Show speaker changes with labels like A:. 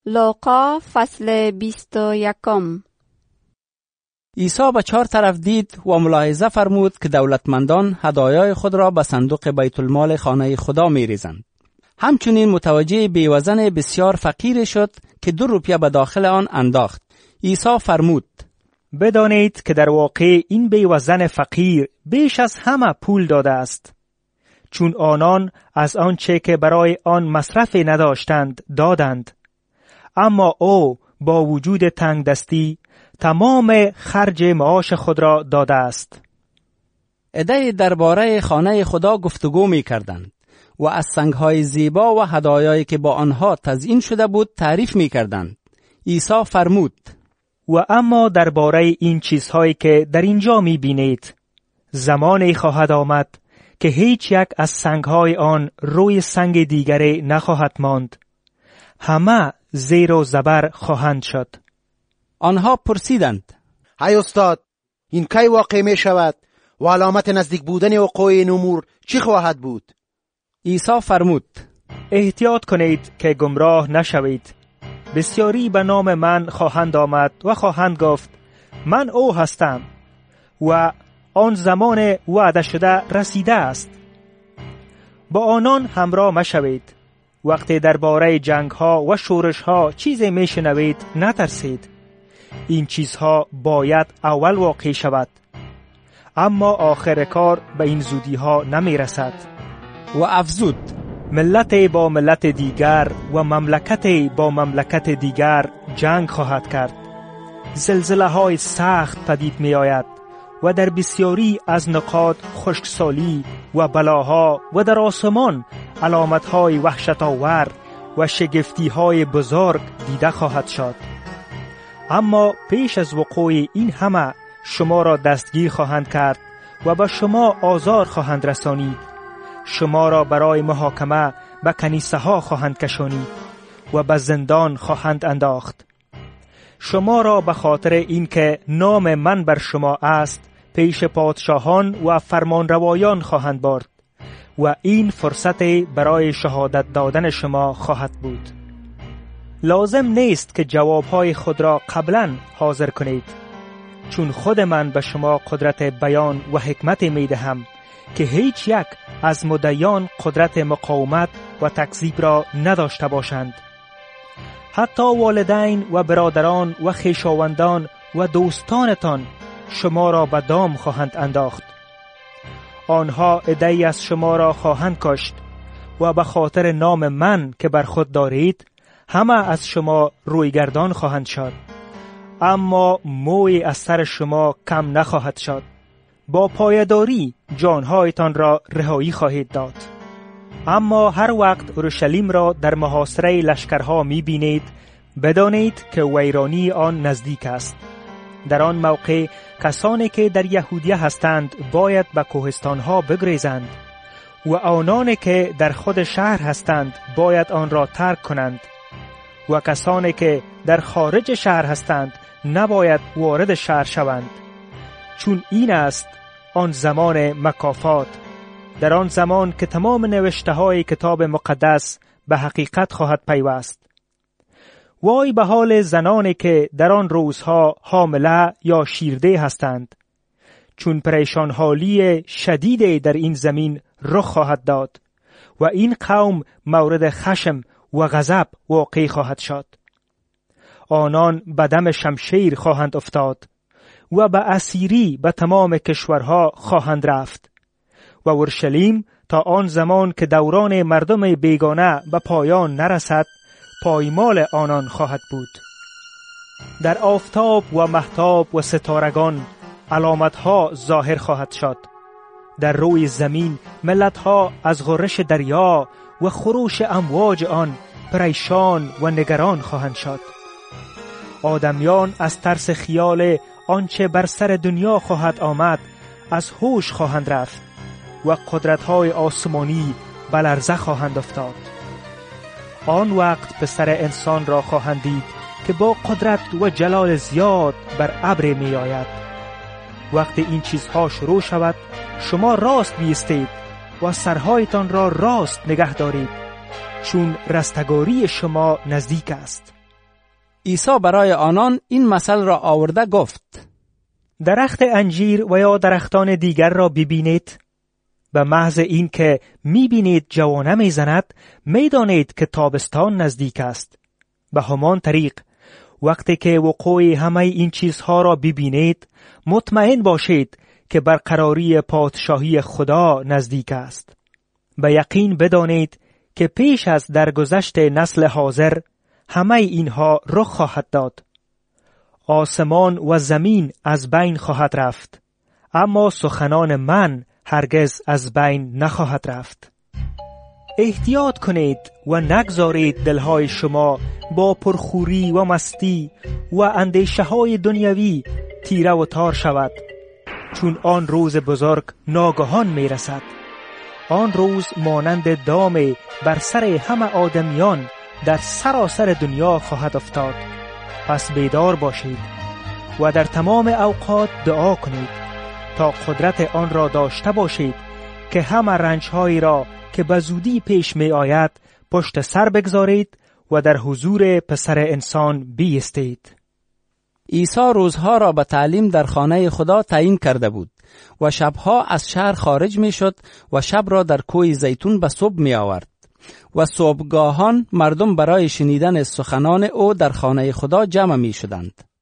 A: لوقا فصل 21.
B: عیسی به 4 طرف دید و ملاحظه فرمود که دولتمندان هدایای خود را به صندوق بیت المال خانه خدا می ریزند. همچنین متوجه بیوزن بسیار فقیر شد که 2 روپیه به داخل آن انداخت. عیسی فرمود:
C: بدانید که در واقع این بیوزن فقیر بیش از همه پول داده است، چون آنان از آنچه که برای آن مصرفی نداشتند دادند، اما او با وجود تنگ دستی تمام خرج معاش خود را داده است.
B: عده‌ای درباره خانه خدا گفتگو می کردند و از سنگ‌های زیبا و هدایایی که با آنها تزیین شده بود تعریف می کردند. عیسی فرمود:
C: و اما درباره این چیزهایی که در اینجا می بینید، زمانی خواهد آمد که هیچ یک از سنگ‌های آن روی سنگ دیگری نخواهد ماند، همه زیر و زبر خواهند شد.
B: آنها پرسیدند:
D: ای استاد، این کی واقع می شود و علامت نزدیک بودن وقوع این امور چی خواهد بود؟
B: عیسی فرمود:
C: احتیاط کنید که گمراه نشوید. بسیاری به نام من خواهند آمد و خواهند گفت من او هستم و آن زمان وعده شده رسیده است. با آنان همراه مشوید. وقتی درباره جنگ ها و شورش ها چیزی می شنوید نترسید. این چیزها باید اول واقع شود، اما آخر کار به این زودی ها نمی رسد.
B: و افزود:
C: ملت با ملت دیگر و مملکت با مملکت دیگر جنگ خواهد کرد. زلزله های سخت پدید می آید و در بسیاری از نقاط خشکسالی و بلاها و در آسمان علامت های وحشت آور و شگفتی های بزرگ دیده خواهد شد. اما پیش از وقوع این همه شما را دستگیر خواهند کرد و به شما آزار خواهند رسانید. شما را برای محاکمه به کنیسه ها خواهند کشانید و به زندان خواهند انداخت. شما را به خاطر اینکه نام من بر شما است پیش پادشاهان و فرمانروایان خواهند برد و این فرصت برای شهادت دادن شما خواهد بود. لازم نیست که جوابهای خود را قبلا حاضر کنید، چون خود من به شما قدرت بیان و حکمت می دهم که هیچ یک از مدعیان قدرت مقاومت و تکذیب را نداشته باشند. حتی والدین و برادران و خویشاوندان و دوستانتان شما را به دام خواهند انداخت. آنها عده‌ای از شما را خواهند کشت و به خاطر نام من که بر خود دارید همه از شما رویگردان خواهند شد، اما موی از سر شما کم نخواهد شد. با پایداری جانهایتان را رهایی خواهید داد. اما هر وقت اورشلیم را در محاصره لشکرها می بینید، بدانید که ویرانی آن نزدیک است. در آن موقع کسانی که در یهودیه هستند باید به کوهستانها بگریزند و آنانی که در خود شهر هستند باید آن را ترک کنند و کسانی که در خارج شهر هستند نباید وارد شهر شوند، چون این است آن زمان مکافات، در آن زمان که تمام نوشته های کتاب مقدس به حقیقت خواهد پیوست. وای به حال زنانی که در آن روزها حامله یا شیرده هستند، چون پریشان حالی شدید در این زمین رخ خواهد داد و این قوم مورد خشم و غضب واقع خواهد شد. آنان به دم شمشیر خواهند افتاد و به اسیری به تمام کشورها خواهند رفت و اورشلیم تا آن زمان که دوران مردم بیگانه به پایان نرسد پایمال آنان خواهد بود. در آفتاب و مهتاب و ستارگان علامتها ظاهر خواهد شد. در روی زمین ملتها از غرش دریا و خروش امواج آن پریشان و نگران خواهند شد. آدمیان از ترس خیال آنچه بر سر دنیا خواهد آمد از هوش خواهند رفت و قدرت‌های آسمانی به لرزه خواهند افتاد. آن وقت پسر انسان را خواهند دید که با قدرت و جلال زیاد بر ابر می آید. وقتی این چیزها شروع شود شما راست بیستید و سرهایتان را راست نگه دارید، چون رستگاری شما نزدیک است.
B: عیسی برای آنان این مثل را آورده گفت:
C: درخت انجیر و یا درختان دیگر را ببینید. به محض این که میبینید جوانه میزند، میدانید که تابستان نزدیک است. به همان طریق وقتی که وقوع همه این چیزها را ببینید، مطمئن باشید که برقراری پادشاهی خدا نزدیک است. به یقین بدانید که پیش از درگذشت نسل حاضر همه اینها رخ خواهد داد. آسمان و زمین از بین خواهد رفت، اما سخنان من هرگز از بین نخواهد رفت. احتیاط کنید و نگذارید دلهای شما با پرخوری و مستی و اندیشه های دنیوی تیره و تار شود، چون آن روز بزرگ ناگهان می رسد. آن روز مانند دام بر سر همه آدمیان در سراسر دنیا خواهد افتاد. پس بیدار باشید و در تمام اوقات دعا کنید تا قدرت آن را داشته باشید که همه رنجهایی را که به زودی پیش می آید پشت سر بگذارید و در حضور پسر انسان بیستید.
B: عیسی روزها را به تعلیم در خانه خدا تعیین کرده بود و شبها از شهر خارج می شد و شب را در کوه زیتون به صبح می آورد و صبحگاهان مردم برای شنیدن سخنان او در خانه خدا جمع می شدند.